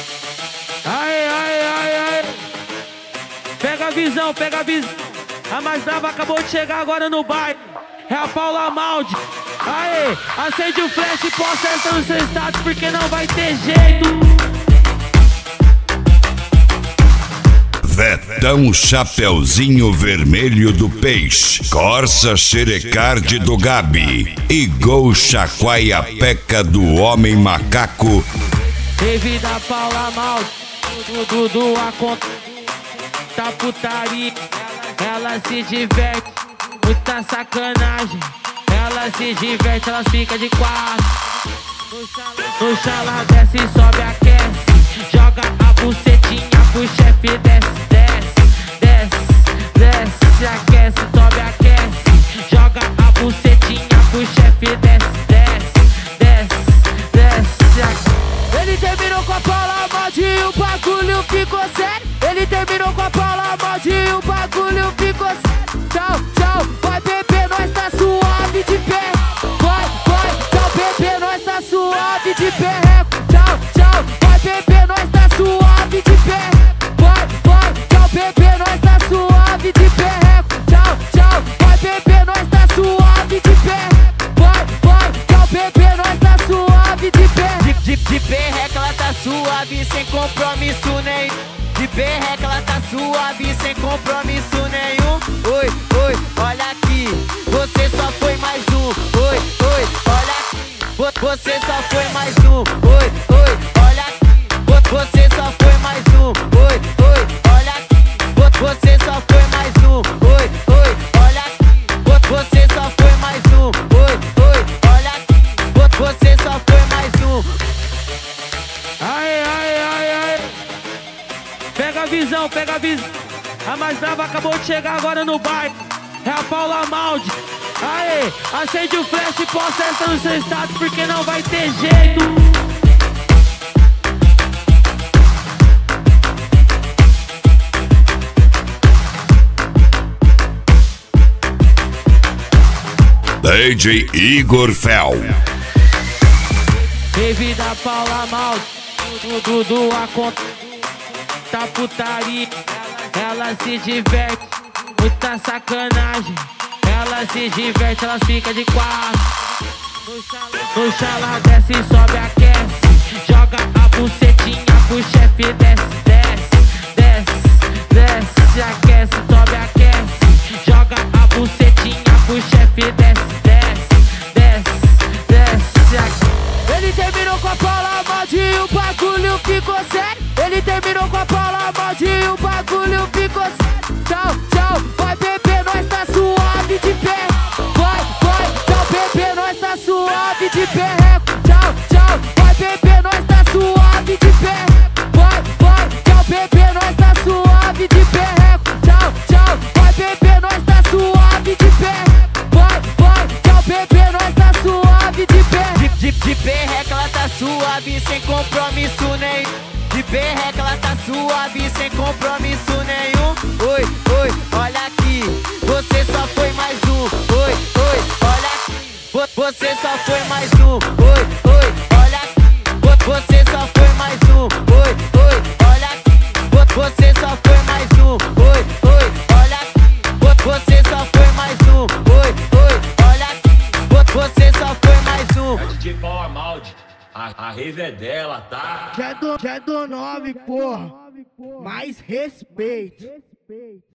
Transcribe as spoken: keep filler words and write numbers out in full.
Aê, aê, aê, aê. Pega a visão, pega a visão. A mais brava acabou de chegar agora no bairro. É a Paula Maldi. Aê, acende o flash e posta essa no seu status, porque não vai ter jeito. Vetão Chapeuzinho Vermelho do Peixe, Corsa Xerecard do Gabi e Gol Chacoalha Peca do Homem Macaco. Devido a Paula Maldi, tudo do a conta tá putaria. Ela se diverte, muita sacanagem. Ela se diverte, elas ficam de quatro. No chala desce, sobe, aquece. Joga a bucetinha pro chefe, desce, desce, desce, desce. Se aquece, sobe, aquece. Joga a bucetinha pro chefe, desce, desce, desce, desce. Se aquece. Ele terminou com a Paula Maldi e o bagulho ficou sério. Ele terminou com a Paula Maldi e o bagulho ficou sério. Tchau, tchau, vai beber, nós tá suave de pé. Vai, vai, tchau, beber, nós tá suave de pé. Tchau, tchau, vai beber, nós tá suave de pé. Vai, vai, tchau, beber, nós tá suave de pé. Tchau, tchau, vai beber, nós tá suave de pé. Vai, vai, tchau, beber, nós tá suave de pé. De, de, de perreca ela tá suave, sem compromisso nenhum. De perreca ela tá suave, sem compromisso nenhum. Oi, oi, olha aqui, você só foi mais um. Oi, oi, olha aqui, vo- você só foi mais um. Oi, oi, olha aqui, vo- você só foi mais um. Oi, oi, olha aqui, vo- você só foi mais um. Oi, oi, olha aqui, vo- você só foi mais um. Oi, oi, olha aqui, vo- você só foi mais um. Aê, aê, aê, aê. Pega a visão, pega a visão. A mais brava acabou de chegar agora no bairro. É a Paula Maldi. Aê, acende o flash e posta essa no seu status, porque não vai ter jeito. D J Igor Fel. Devido a Paula Maldi, tudo do a conta tá putaria. Ela se diverte, muita sacanagem. Ela se diverte, elas ficam de quatro. No chala desce, sobe, aquece. Joga a bucetinha pro chefe, desce, desce, desce, desce. Se aquece, sobe, aquece. Joga a bucetinha pro chefe, desce, desce, desce, desce. Se aquece. Ele terminou com a Paula Maldi e o bagulho ficou sério. Ele terminou com a Paula Maldi e o bagulho ficou sério. Tchau, tchau, vai beber, nós tá suave de pé. Vai, vai, tchau, beber, nós tá suave de pé. Tchau, tchau, vai beber, nós tá suave de pé. Vai, vai, tchau, beber, nós tá suave de pé. Tchau, tchau, vai beber, nós tá suave de pé. Vai, vai, tchau, beber, nós tá suave de pé. De, de, de perreca ela tá suave, sem compromisso nenhum. De perreca ela tá suave, sem compromisso nenhum. Oi, oi, olha aqui, você só foi mais um. Oi, oi, olha aqui, vo- você só foi mais um. Oi, oi, olha aqui, vo- você só foi mais um. Oi, oi, olha aqui, vo- você só foi mais um. Oi, oi, olha aqui, vo- você só foi mais um. Oi, oi, olha aqui, vo- você só foi mais um. É D J Paula Maldi, a, a rave é dela, tá? Já é do, já é do nove, porra. Mais respeito.